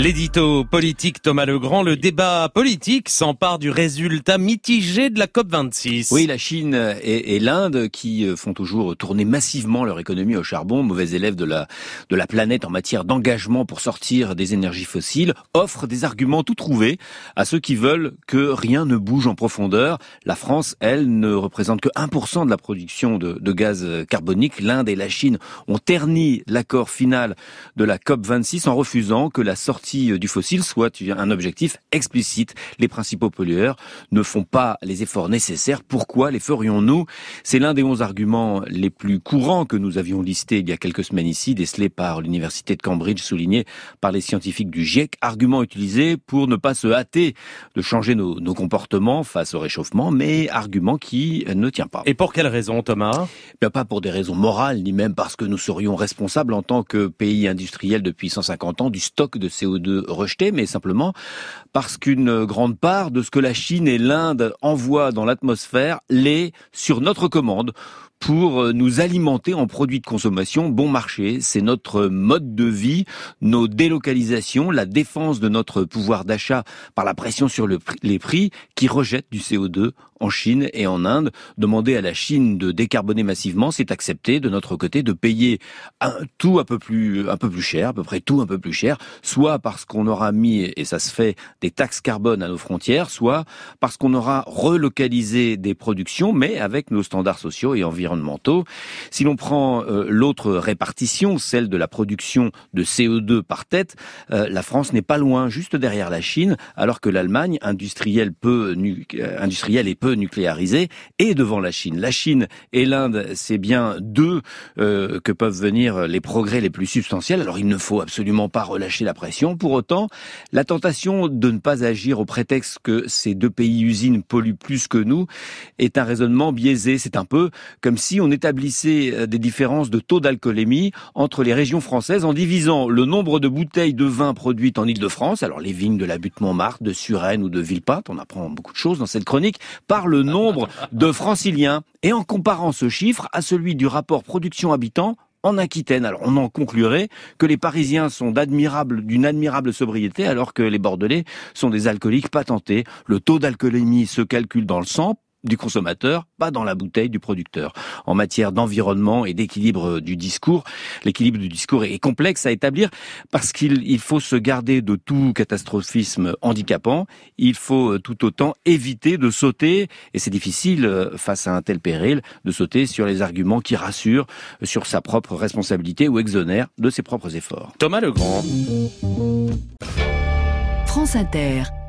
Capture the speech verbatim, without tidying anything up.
L'édito politique Thomas Legrand, le débat politique s'empare du résultat mitigé de la COP vingt-six. Oui, la Chine et, et l'Inde, qui font toujours tourner massivement leur économie au charbon, mauvais élèves de la, de la planète en matière d'engagement pour sortir des énergies fossiles, offrent des arguments tout trouvés à ceux qui veulent que rien ne bouge en profondeur. La France, elle, ne représente que un pour cent de la production de, de gaz carbonique. L'Inde et la Chine ont terni l'accord final de la COP vingt-six en refusant que la sortie du fossile soit un objectif explicite. Les principaux pollueurs ne font pas les efforts nécessaires. Pourquoi les ferions-nous ? C'est l'un des onze arguments les plus courants que nous avions listés il y a quelques semaines ici, décelés par l'université de Cambridge, souligné par les scientifiques du GIEC. Argument utilisé pour ne pas se hâter de changer nos, nos comportements face au réchauffement, mais argument qui ne tient pas. Et pour quelle raison, Thomas ? Ben, pas pour des raisons morales, ni même parce que nous serions responsables en tant que pays industriel depuis cent cinquante ans du stock de C O deux rejeté, mais simplement parce qu'une grande part de ce que la Chine et l'Inde envoient dans l'atmosphère l'est sur notre commande pour nous alimenter en produits de consommation bon marché. C'est notre mode de vie, nos délocalisations, la défense de notre pouvoir d'achat par la pression sur le prix, les prix qui rejettent du C O deux en Chine et en Inde. Demander à la Chine de décarboner massivement, c'est accepter de notre côté de payer un, tout un peu plus un peu plus cher, à peu près tout un peu plus cher, soit parce qu'on aura mis, et ça se fait, des taxes carbone à nos frontières, soit parce qu'on aura relocalisé des productions, mais avec nos standards sociaux et environnementaux. Si l'on prend euh, l'autre répartition, celle de la production de C O deux par tête, euh, la France n'est pas loin, juste derrière la Chine, alors que l'Allemagne, industrielle peu nu- euh, industrielle et peu nucléarisée, est devant la Chine. La Chine et l'Inde, c'est bien d'eux euh, que peuvent venir les progrès les plus substantiels. Alors il ne faut absolument pas relâcher la pression. Pour autant, la tentation de ne pas agir au prétexte que ces deux pays-usines polluent plus que nous est un raisonnement biaisé. C'est un peu comme si on établissait des différences de taux d'alcoolémie entre les régions françaises en divisant le nombre de bouteilles de vin produites en Île-de-France, alors les vignes de la Butte-Montmartre, de Suresnes ou de Villepinte, on apprend beaucoup de choses dans cette chronique, par le nombre de franciliens, et en comparant ce chiffre à celui du rapport production-habitant en Aquitaine. Alors on en conclurait que les Parisiens sont d'admirable, d'une admirable sobriété alors que les Bordelais sont des alcooliques patentés. Le taux d'alcoolémie se calcule dans le sang du consommateur, pas dans la bouteille du producteur. En matière d'environnement et d'équilibre du discours, l'équilibre du discours est complexe à établir parce qu'il il faut se garder de tout catastrophisme handicapant. Il faut tout autant éviter de sauter, et c'est difficile face à un tel péril, de sauter sur les arguments qui rassurent sur sa propre responsabilité ou exonèrent de ses propres efforts. Thomas Legrand. France Inter.